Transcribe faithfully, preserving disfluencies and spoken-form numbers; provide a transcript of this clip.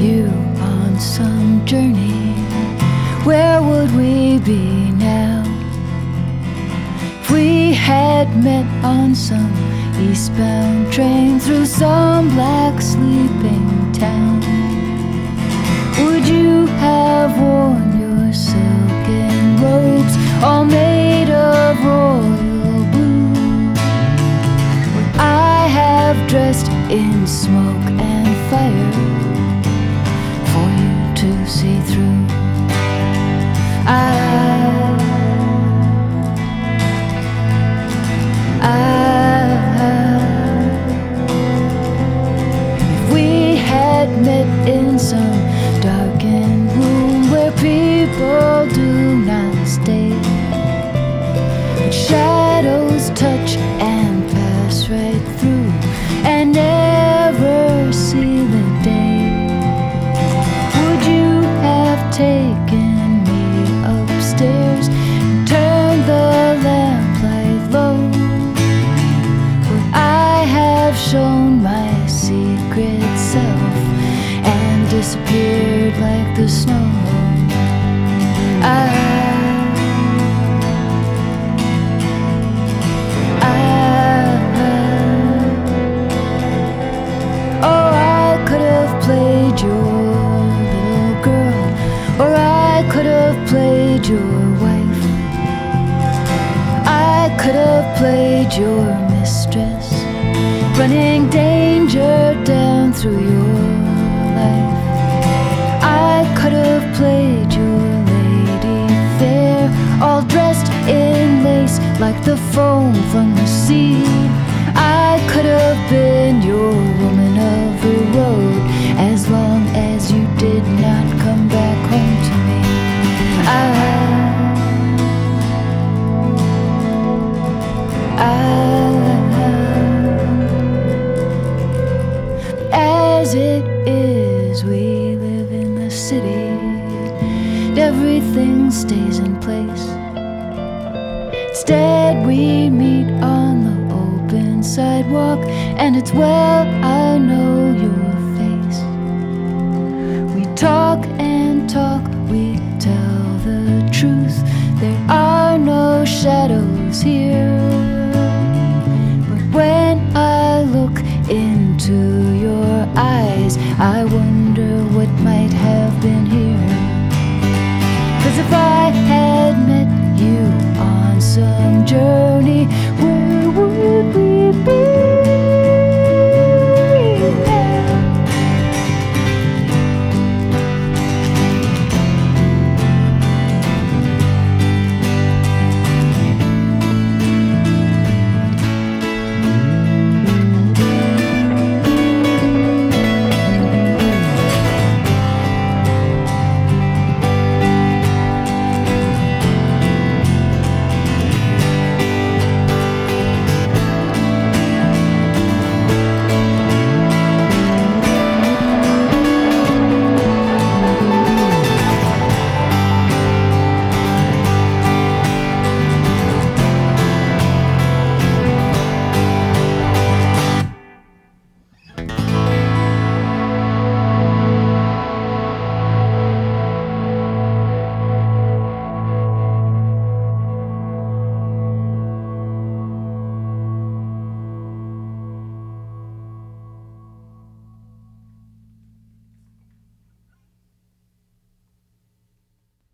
you on some journey, where would we be now? If we had met on some eastbound train through some black sleeping town, would you have worn your silken robes all made of royal blue? Would I have dressed in smoke and fire for you to see through? I, I, if we had met in some darkened room where people do not stay, but shadows touch and pass right through and never see the day, would you have taken upstairs and turn the lamplight low? Would I have shown my secret self and disappeared like the snow? I, I, oh, I could have played your little girl, or I could have played your wife. I could have played your mistress, running danger down through your life. I could have played your lady fair, all dressed in lace like the foam from the sea. I could have been your woman of the road, as long as you did not come back home to me. I, I, as it is, we live in the city, everything stays in place. Instead we meet on the open sidewalk, and it's well I know your face. We talk and talk, we tell the truth, there are no shadows here. But when I look into your eyes, I wonder what might have been here. 'Cause if I had met you on some journey